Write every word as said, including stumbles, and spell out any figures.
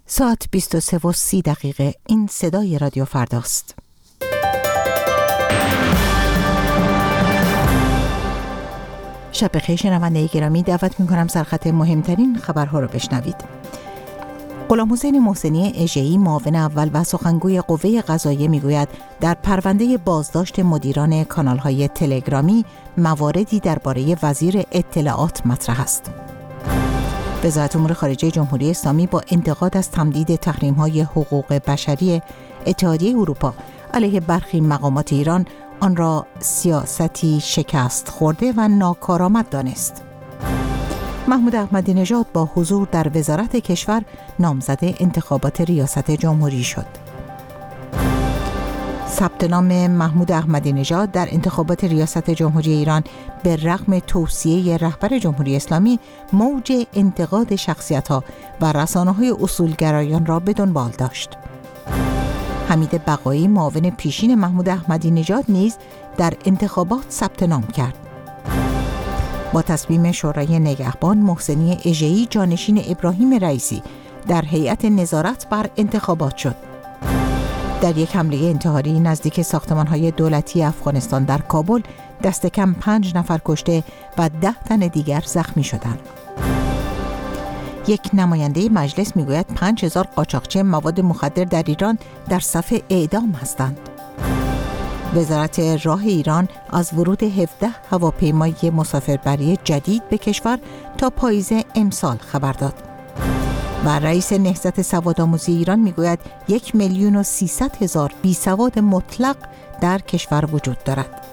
ساعت بیست و سه و سی دقیقه. این صدای رادیو فرداست. شب بخیر شنونده گرامی، دعوت می‌کنم سرخط مهمترین خبرها رو بشنوید. غلامحسین محسنی اژه‌ای، معاون اول و سخنگوی قوه قضاییه میگوید در پرونده بازداشت مدیران کانال‌های تلگرامی مواردی درباره وزیر اطلاعات مطرح است. وزارت امور خارجه جمهوری اسلامی با انتقاد از تمدید تحریم‌های حقوق بشری اتحادیه اروپا علیه برخی مقامات ایران آن را سیاستی شکست خورده و ناکارآمد دانست. محمود احمدی نژاد با حضور در وزارت کشور نامزد انتخابات ریاست جمهوری شد. ثبت نام محمود احمدی نژاد در انتخابات ریاست جمهوری ایران به رغم توصیه رهبر جمهوری اسلامی موج انتقاد شخصیت‌ها و رسانه‌های اصولگرایان را به دنبال داشت. حمید بقایی، معاون پیشین محمود احمدی نژاد، نیز در انتخابات ثبت نام کرد. با تصمیم شورای نگهبان، محسنی اژه‌ای جانشین ابراهیم رئیسی در هیئت نظارت بر انتخابات شد. در یک حمله انتحاری نزدیک ساختمان‌های دولتی افغانستان در کابل دست کم پنج نفر کشته و ده تن دیگر زخمی شدند. یک نماینده مجلس میگوید پنج هزار قاچاقچی مواد مخدر در ایران در صف اعدام هستند. وزارت راه ایران از ورود هفده هواپیمای مسافربری جدید به کشور تا پاییز امسال خبر داد. و رئیس نهضت سوادآموزی ایران میگوید یک میلیون و سیصد هزار بیسواد مطلق در کشور وجود دارد.